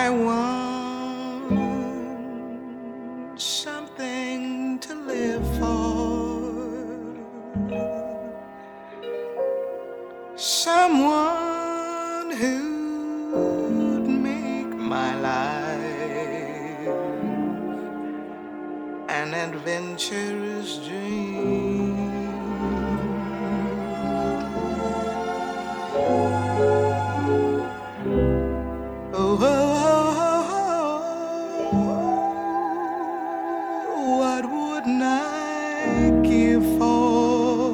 I want something to live for, someone who'd make my life an adventurous dream. Oh, oh, oh, oh, what wouldn't I give for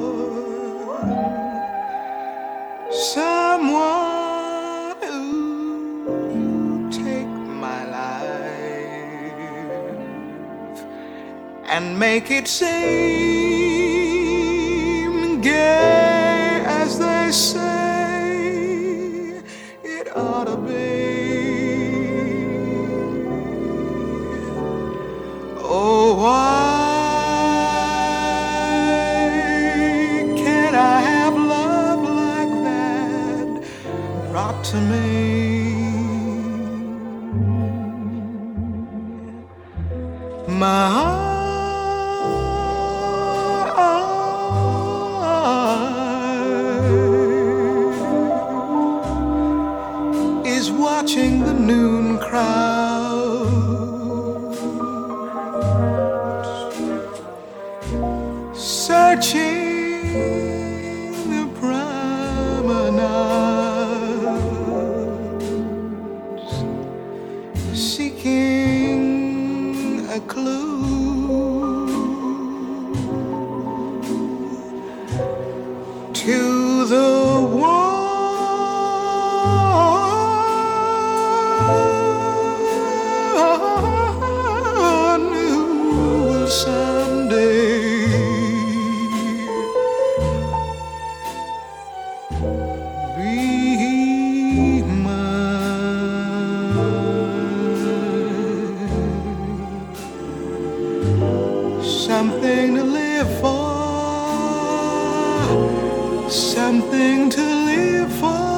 someone who take my life and make it seem gay, as they say it ought to be. Oh, why can't I have love like that brought to me? My heart is watching the noon crowd, searching the promenades, seeking a clue to the one who will someday be mine. Something to live for, something to live for.